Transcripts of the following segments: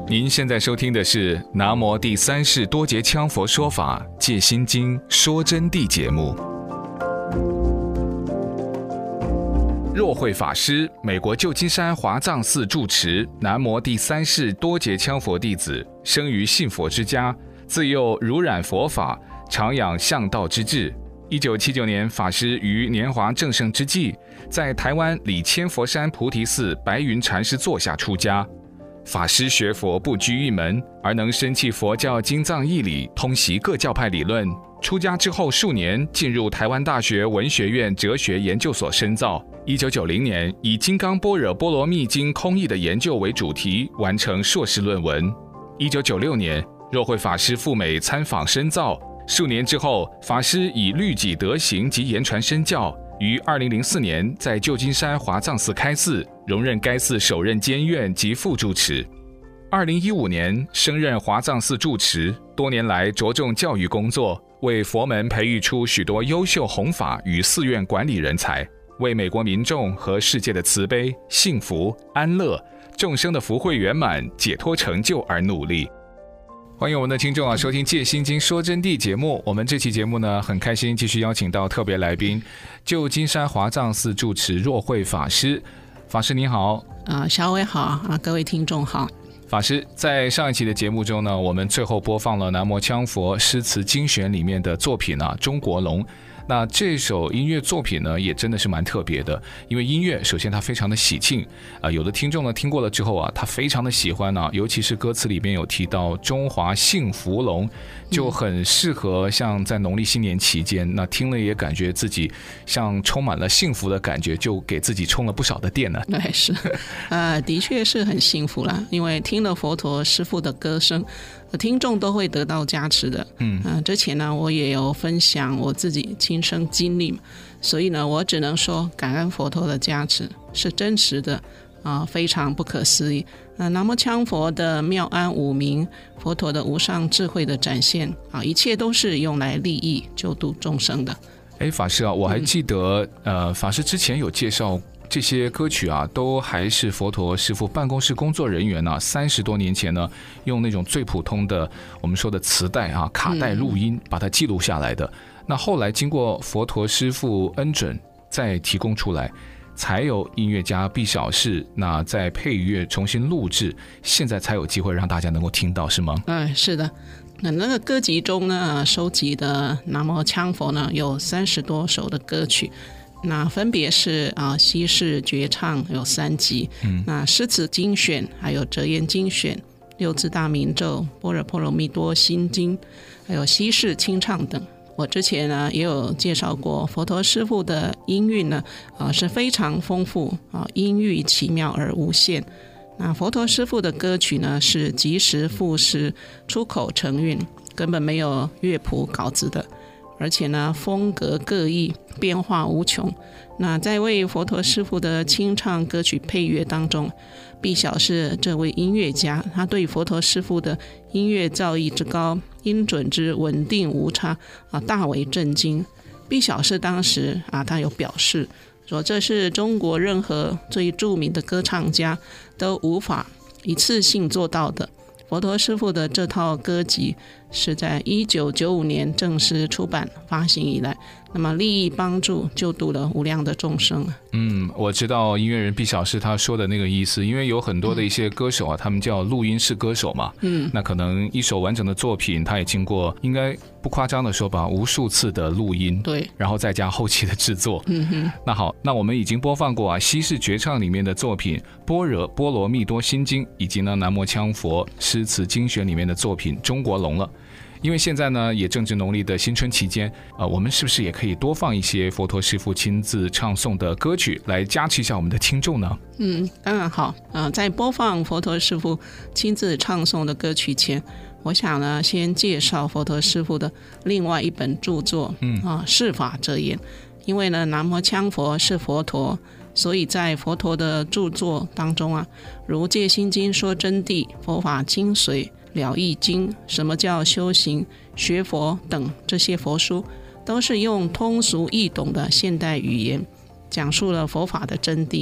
您现在收听的是南无第三世多杰羌佛说法戒心经说真谛节目。若慧法师，美国旧金山华藏寺住持，南无第三世多杰羌佛弟子，生于信佛之家，自幼濡染佛法，常养向道之志。1979年，法师于年华正盛之际，在台湾里千佛山菩提寺白云禅师座下出家。法师学佛不拘一门，而能深契佛教经藏义理，通习各教派理论。出家之后数年，进入台湾大学文学院哲学研究所深造。1990年，以《金刚般若波罗蜜经》空义的研究为主题，完成硕士论文。1996年，若慧法师赴美参访深造。数年之后，法师以律己德行及言传身教，于2004年在旧金山华藏寺开寺，荣任该寺首任监院及副住持。2015年升任华藏寺住持，多年来着重教育工作，为佛门培育出许多优秀弘法与寺院管理人才，为美国民众和世界的慈悲、幸福、安乐、众生的福慧圆满、解脱成就而努力。欢迎我们的听众收听戒心经说真谛节目。我们这期节目呢，很开心继续邀请到特别来宾，旧金山华藏寺住持若慧法师。法师你好。 小伟好，各位听众好。 法师，在上一期的节目中呢，我们最后播放了南无羌佛诗词精选里面的作品中国龙。那这首音乐作品呢，也真的是蛮特别的，因为音乐首先它非常的喜庆有的听众呢听过了之后他非常的喜欢尤其是歌词里面有提到中华幸福龙，就很适合像在农历新年期间，那听了也感觉自己像充满了幸福的感觉，就给自己充了不少的电呢。 对，是的确是很幸福啦，因为听了佛陀师父的歌声，听众都会得到加持的。之前呢，我也有分享我自己亲身经历嘛，所以呢，我只能说感恩佛陀的加持是真实的非常不可思议。南无羌佛的妙安五明，佛陀的无上智慧的展现一切都是用来利益救度众生的。 法师我还记得法师之前有介绍这些歌曲都还是佛陀师父办公室工作人员30多年前呢，用那种最普通的我们说的磁带卡带录音把它记录下来的。那后来经过佛陀师父恩准再提供出来，才有音乐家毕小士那再配乐重新录制，现在才有机会让大家能够听到，是吗？ 是的。那个歌集中呢，收集的南无羌佛呢有30多首的歌曲，那分别是西式绝唱有3集，那诗词精选还有哲言精选、六字大明咒、般若波罗蜜多心经，还有西式清唱等。我之前呢也有介绍过，佛陀师父的音韵呢是非常丰富音域奇妙而无限。那佛陀师父的歌曲呢是即时赋诗，出口成韵，根本没有乐谱稿子的，而且呢风格各异，变化无穷。那在为佛陀师父的清唱歌曲配乐当中，毕小士这位音乐家，他对佛陀师父的音乐造诣之高，音准之稳定无差大为震惊。毕小士当时他有表示说，这是中国任何最著名的歌唱家都无法一次性做到的。佛陀师父的这套歌集是在1995年正式出版发行以来，那么利益帮助救度了无量的众生。 我知道音乐人毕小士他说的那个意思，因为有很多的一些歌手他们叫录音室歌手嘛，那可能一首完整的作品他也经过，应该不夸张的说吧，无数次的录音， 对， 然后再加后期的制作。那好，那我们已经播放过西式绝唱里面的作品般若波罗蜜多心经，以及呢南无羌佛诗词精选里面的作品中国龙了。因为现在呢也正值农历的新春期间我们是不是也可以多放一些佛陀师父亲自唱诵的歌曲来加持一下我们的听众呢？ 当然好。在播放佛陀师父亲自唱诵的歌曲前，我想呢先介绍佛陀师父的另外一本著作释法哲言。因为呢南无羌佛是佛陀，所以在佛陀的著作当中如戒心经说真谛、佛法精髓、了义经、什么叫修行、学佛等这些佛书，都是用通俗易懂的现代语言讲述了佛法的真谛。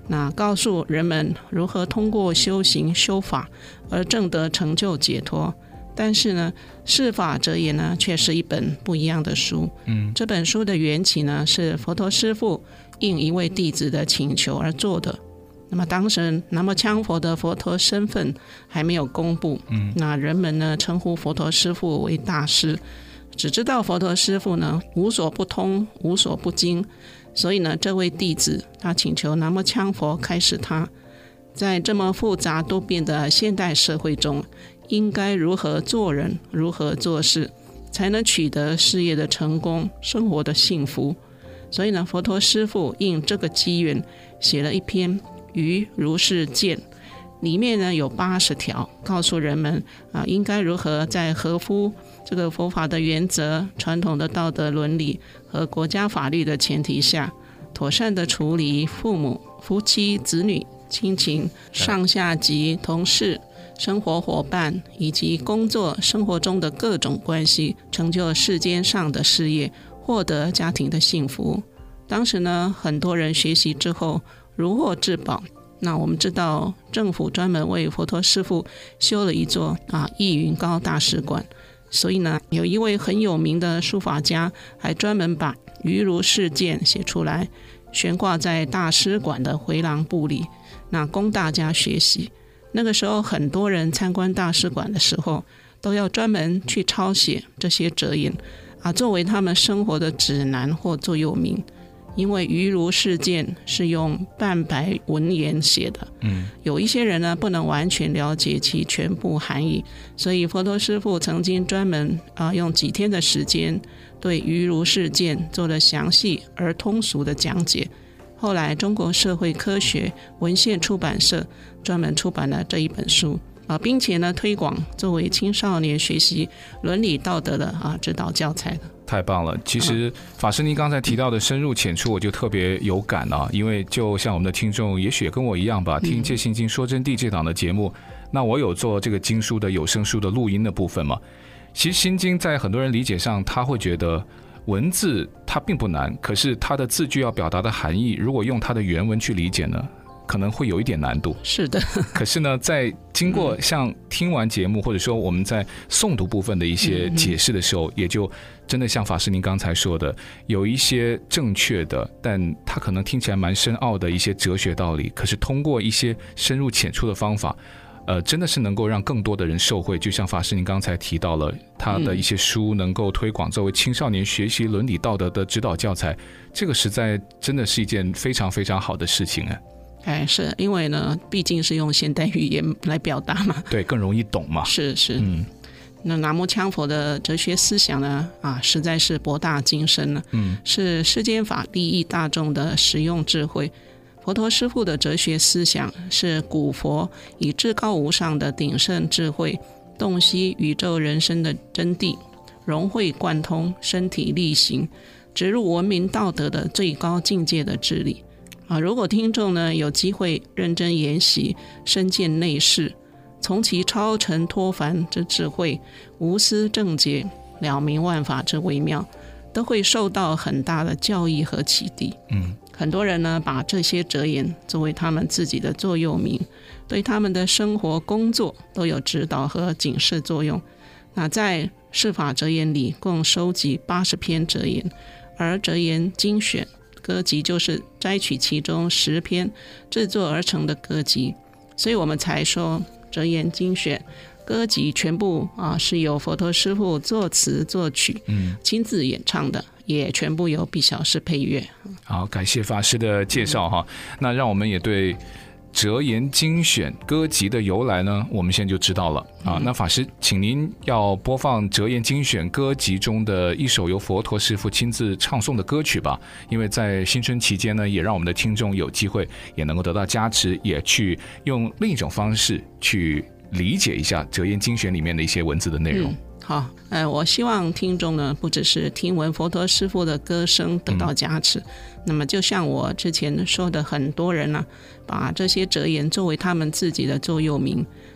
那告诉人们如何通过修行修法而证得成就解脱。但是呢，释法哲言呢，却是一本不一样的书。这本书的缘起呢，是佛陀师父应一位弟子的请求而做的。那么当时南无羌佛的佛陀身份还没有公布，那人们呢称呼佛陀师父为大师，只知道佛陀师父呢无所不通，无所不精。所以呢，这位弟子他请求南无羌佛开示他，在这么复杂多变的现代社会中，应该如何做人，如何做事，才能取得事业的成功，生活的幸福。所以呢，佛陀师父应这个机缘写了一篇《于如是见》，里面呢有80条，告诉人们应该如何在合乎这个佛法的原则、传统的道德伦理和国家法律的前提下，妥善的处理父母、夫妻、子女、亲情、上下级、同事、生活伙伴以及工作生活中的各种关系，成就世间上的事业，获得家庭的幸福。当时呢，很多人学习之后如获至宝。那我们知道政府专门为佛陀师父修了一座逸云高大使馆，所以呢，有一位很有名的书法家还专门把于如是见写出来，悬挂在大使馆的回廊布里，那供大家学习。那个时候很多人参观大使馆的时候都要专门去抄写这些哲言作为他们生活的指南或座右铭。因为于如是见是用半白文言写的，有一些人呢不能完全了解其全部含义，所以佛陀师父曾经专门用几天的时间对于如是见做了详细而通俗的讲解。后来中国社会科学文献出版社专门出版了这一本书并且呢推广作为青少年学习伦理道德的指导教材的。 太棒了！其实法师您刚才提到的深入浅出，我就特别有感因为就像我们的听众也许也跟我一样吧，听戒心经说真谛这档的节目，那我有做这个经书的有声书的录音的部分嘛。其实心经在很多人理解上，他会觉得文字它并不难，可是它的字句要表达的含义，如果用它的原文去理解呢，可能会有一点难度。 是的。 可是呢，在经过像听完节目或者说我们在诵读部分的一些解释的时候，也就真的像法师您刚才说的，有一些正确的，但它可能听起来蛮深奥的一些哲学道理，可是通过一些深入浅出的方法真的是能够让更多的人受惠。就像法师您刚才提到了他的一些书能够推广作为青少年学习伦理道德的指导教材，这个实在真的是一件非常非常好的事情是因为呢毕竟是用现代语言来表达嘛， 对，更容易懂嘛。 是那南无羌佛的哲学思想呢实在是博大精深了，是世间法利益大众的实用智慧。佛陀师父的哲学思想是古佛以至高无上的鼎盛智慧洞悉宇宙人生的真谛，融会贯通，身体力行，植入文明道德的最高境界的智理如果听众呢有机会认真研习，深见内视，从其超尘脱凡之智慧，无私正解，了明万法之微妙，都会受到很大的教益和启迪。很多人呢把这些哲言作为他们自己的座右铭，对他们的生活工作都有指导和警示作用。那在释法哲言里共收集80篇哲言，而哲言精选歌集就是摘取其中10篇制作而成的歌集，所以我们才说哲言精选歌集全部是由佛陀师父作词作曲亲自演唱的，也全部由毕小师配乐。 好，感谢法师的介绍那让我们也对哲言精选歌集的由来呢，我们现在就知道了那法师，请您要播放哲言精选歌集中的一首由佛陀师父亲自唱诵的歌曲吧。因为在新春期间呢，也让我们的听众有机会也能够得到加持，也去用另一种方式去理解一下哲言精选里面的一些文字的内容。 好，我希望听众呢不只是听闻佛陀师父的歌声得到加持，那么就像我之前说的，很多人把这些哲言作为他们自己的座右铭，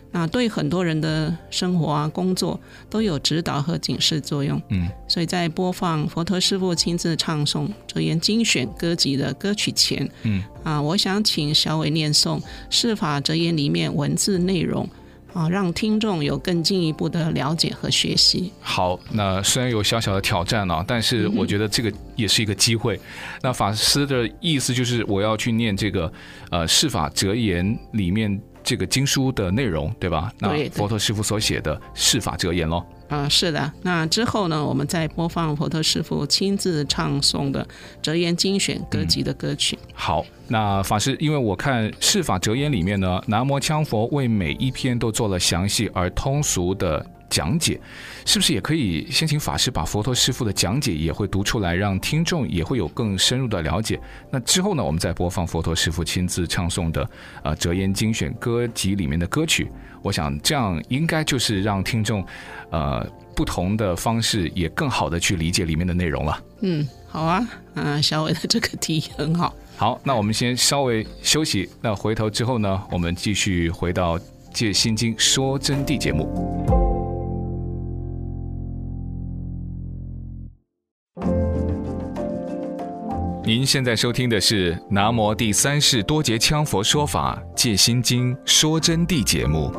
那对很多人的生活啊、工作都有指导和警示作用。所以在播放佛陀师父亲自唱诵哲言精选歌集的歌曲前，我想请小伟念诵释法哲言里面文字内容，让听众有更进一步的了解和学习。 好，那虽然有小小的挑战但是我觉得这个也是一个机会。那法师的意思就是我要去念这个释法哲言里面这个经书的内容，对吧？那佛陀师父所写的释法哲言咯。 是的。那之后呢，我们再播放佛陀师父亲自唱诵的哲言精选歌集的歌曲。 好，那法师，因为我看释法哲言里面呢，南无羌佛为每一篇都做了详细而通俗的讲解，是不是也可以先请法师把佛陀师父的讲解也会读出来，让听众也会有更深入的了解？那之后呢，我们再播放佛陀师父亲自唱诵的哲言精选歌集里面的歌曲。我想这样应该就是让听众不同的方式也更好的去理解里面的内容了。 好啊，小伟的这个提议很好。 好，那我们先稍微休息，那回头之后呢，我们继续回到戒心经说真谛节目。您现在收听的是南无第三世多杰羌佛说法戒心经说真谛节目。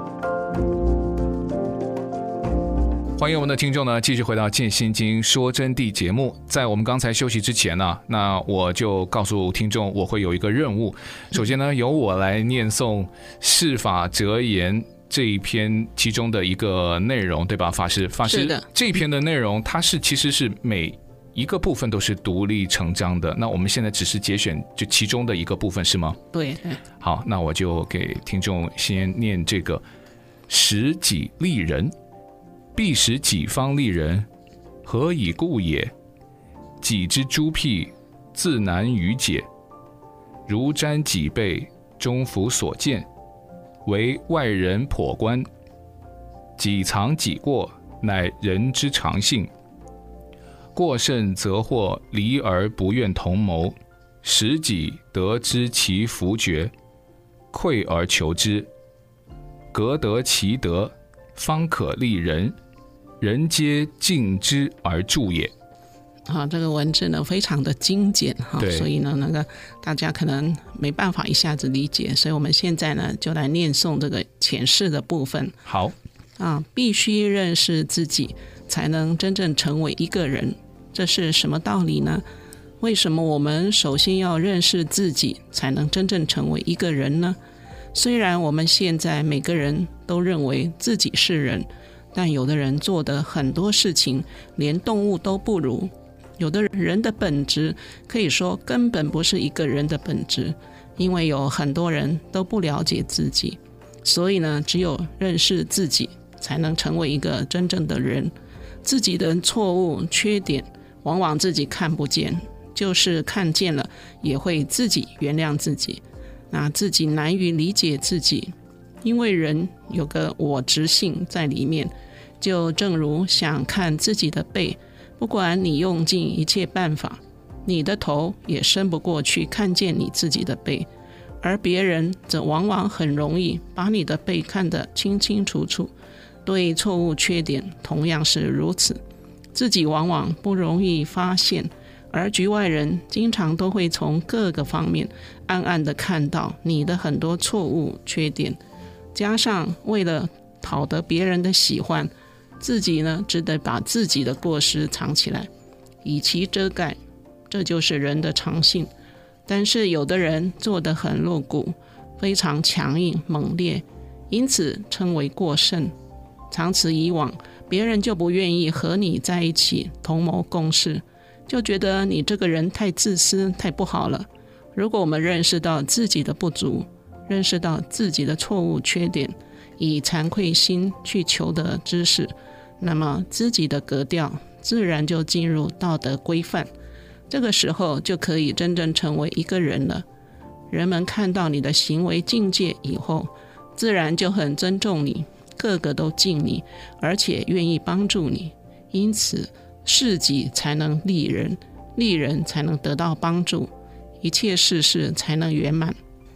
欢迎我们的听众呢，继续回到戒心经说真谛节目。在我们刚才休息之前呢，那我就告诉听众，我会有一个任务。首先呢，由我来念诵释法哲言这一篇其中的一个内容，对吧？法师， 是的， 这一篇的内容它其实是每一个部分都是独立成章的，那我们现在只是节选就其中的一个部分，是吗？ 对。 好，那我就给听众先念这个：使己利人，必使己方利人，何以故也？己之诸辟，自难于解。如瞻己背，终弗所见，为外人叵观。己藏己过，乃人之常性。过甚则或离而不愿同谋，使己得知其福觉，愧而求之，革得其德，方可利人，人皆敬之而助也。 这个文字呢非常的精简所以呢大家可能没办法一下子理解，所以我们现在呢就来念诵这个浅释的部分。 好必须认识自己，才能真正成为一个人。这是什么道理呢？为什么我们首先要认识自己，才能真正成为一个人呢？虽然我们现在每个人都认为自己是人，但有的人做的很多事情连动物都不如，有的人的本质可以说根本不是一个人的本质，因为有很多人都不了解自己，所以呢，只有认识自己才能成为一个真正的人。自己的错误缺点往往自己看不见，就是看见了也会自己原谅自己。那自己难于理解自己，因为人有个我执性在里面，就正如想看自己的背，不管你用尽一切办法，你的头也伸不过去看见你自己的背，而别人则往往很容易把你的背看得清清楚楚。对错误缺点同样是如此，自己往往不容易发现，而局外人经常都会从各个方面暗暗地看到你的很多错误缺点，加上为了讨得别人的喜欢，自己呢只得把自己的过失藏起来，以其遮盖，这就是人的常性。但是有的人做得很露骨，非常强硬猛烈，因此称为过甚。长此以往，别人就不愿意和你在一起同谋共事，就觉得你这个人太自私太不好了。如果我们认识到自己的不足，认识到自己的错误缺点，以惭愧心去求得知识，那么自己的格调自然就进入道德规范，这个时候就可以真正成为一个人了。人们看到你的行为境界以后，自然就很尊重你，个个都敬你，而且愿意帮助你。因此事己才能利人，利人才能得到帮助，一切事事才能圆满。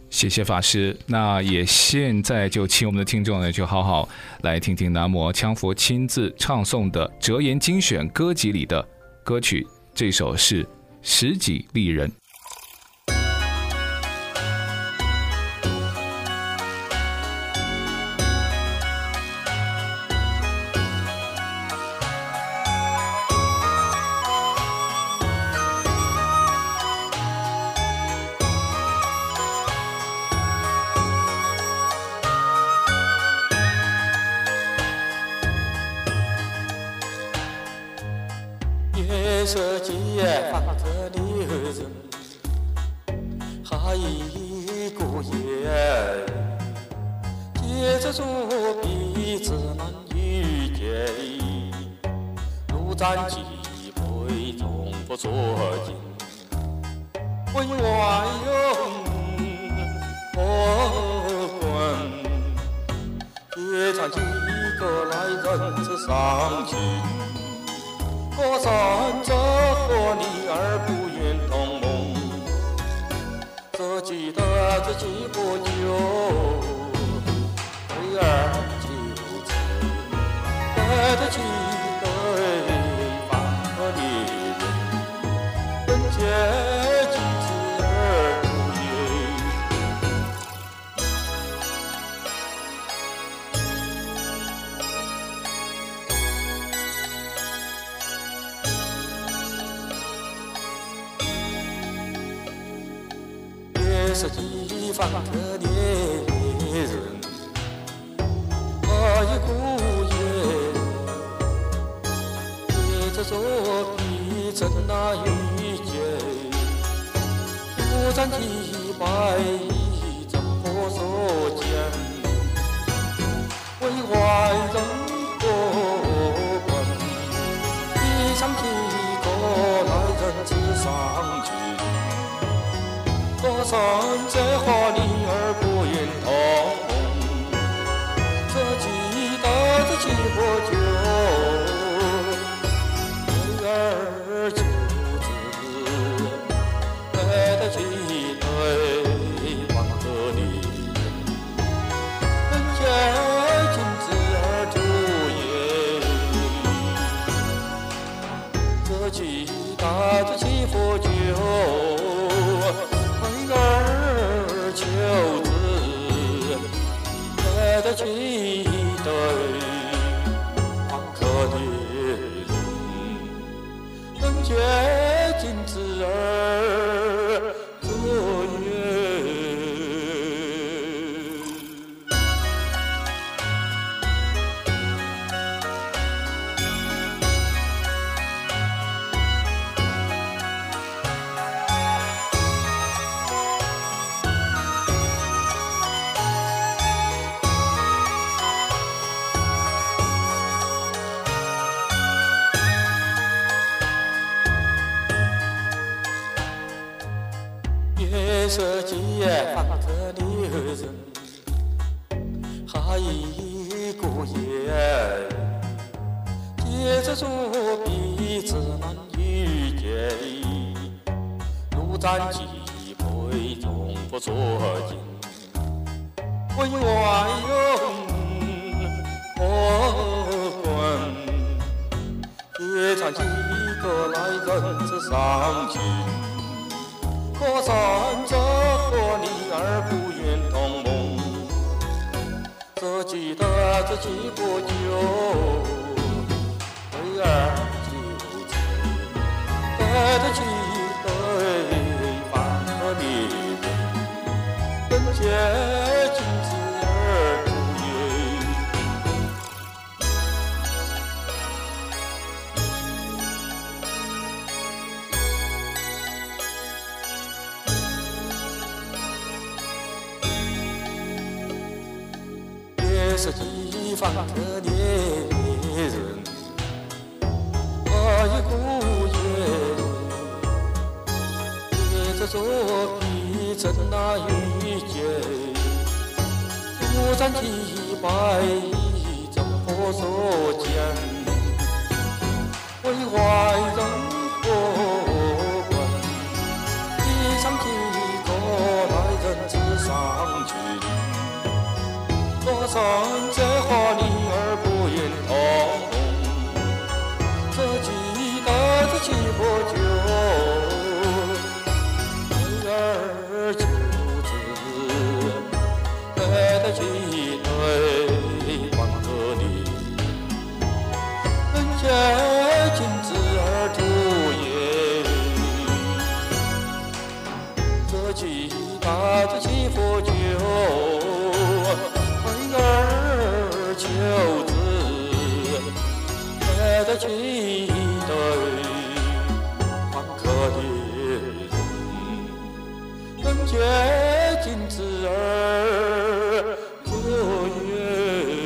谢谢法师。那也现在就请我们的听众呢，就好好来听听南无羌佛亲自唱诵的折言精选歌集里的歌曲，这首是《十己利人》。 设计方特的人，还一个夜，接着做彼此难遇见，如战机会从不作尽，为外人不管，也唱几个来人之伤情。我站着和你儿不愿同盟，只记得自己不久，对儿就走，对得起对方和恋人，人间君子而不言。是地方的恋人，一孤夜，对着作笔真那遇见，不战即败，怎么说讲？为外人过关，一场几个来人之伤情。我站在和你儿不愿同盟，只记得自己不久，对儿就子，对得起对方的恋人，人间君子而主也，只记得自己不久。儿求子，对得起对方可怜人，人间君子而主也。设计方特的人，还一个夜，接着做彼此难遇见，如战机会从不作尽，为外人不管，也唱几个来人之伤情。我站着和你儿不愿同盟，只记得自己不久，对儿就走，对得起对方和恋人，人间君子而主也。是地方的恋人，一孤夜，对着作笔真那遇见，不战即败，怎么说讲？为外人过关，一场几个来人之伤。 情。多少人在话里而不言痛，这几代的七佛酒，为儿求子，带的几对黄河里，人家君子而图也。这几代的七佛酒，为儿求子，带的几对黄河的人，人家君子而图也。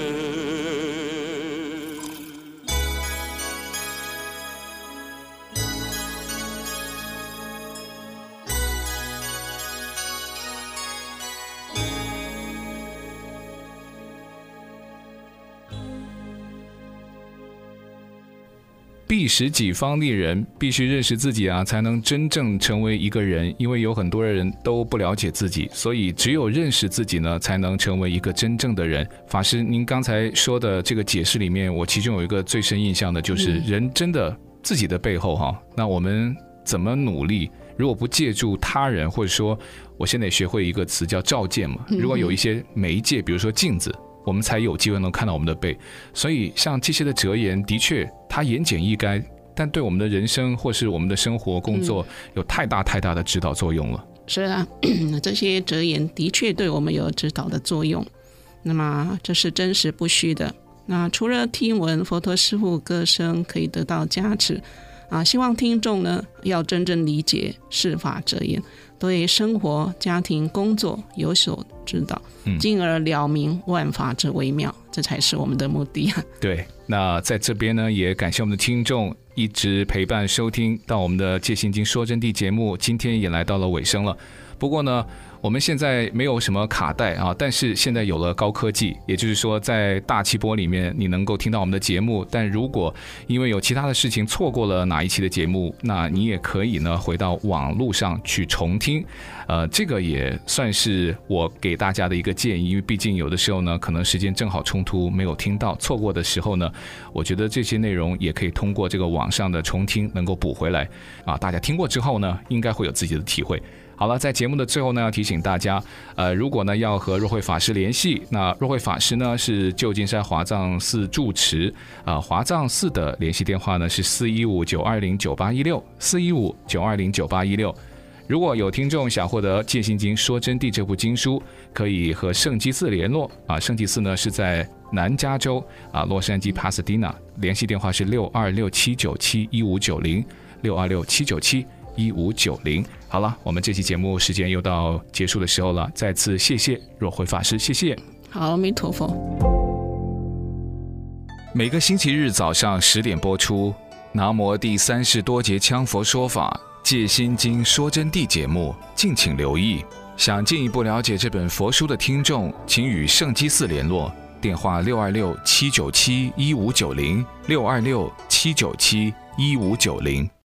必使己方立人，必须认识自己啊，才能真正成为一个人。因为有很多人都不了解自己，所以只有认识自己呢，才能成为一个真正的人。法师，您刚才说的这个解释里面，我其中有一个最深印象的就是人真的自己的背后哈，那我们怎么努力？如果不借助他人，或者说我现在也学会一个词叫照见嘛，如果有一些媒介，比如说镜子，我们才有机会能看到我们的背。所以像这些的哲言，的确它言简意赅，但对我们的人生或是我们的生活工作有太大的指导作用了。 是啊，这些哲言的确对我们有指导的作用，那么这是真实不虚的。那除了听闻佛陀师父歌声可以得到加持希望听众呢要真正理解世法哲言，对生活、家庭、工作有所指导，进而了明万法之微妙，这才是我们的目的对，那在这边呢，也感谢我们的听众一直陪伴收听到我们的戒心经说真谛节目，今天也来到了尾声了。不过呢，我们现在没有什么卡带但是现在有了高科技，也就是说在大气波里面你能够听到我们的节目，但如果因为有其他的事情错过了哪一期的节目，那你也可以呢回到网络上去重听。这个也算是我给大家的一个建议，因为毕竟有的时候呢可能时间正好冲突，没有听到，错过的时候呢，我觉得这些内容也可以通过这个网上的重听能够补回来大家听过之后呢应该会有自己的体会。好了，在节目的最后呢，要提醒大家，如果呢要和若慧法师联系，那若慧法师呢是旧金山华藏寺住持，华藏寺的联系电话呢是415-920-9816，415-920-9816。如果有听众想获得《戒心经说真谛》这部经书，可以和圣基寺联络圣基寺呢是在南加州洛杉矶帕萨迪纳，联系电话是626-797-1590，626-797-1590。好了，我们这期节目时间又到结束的时候了，再次谢谢若慧法师，谢谢。 好，阿弥陀佛。 每个星期日早上10点播出南无第30多节羌佛说法戒心经说真谛节目，敬请留意。想进一步了解这本佛书的听众，请与圣基寺联络，电话626-797-1590，626-797-1590。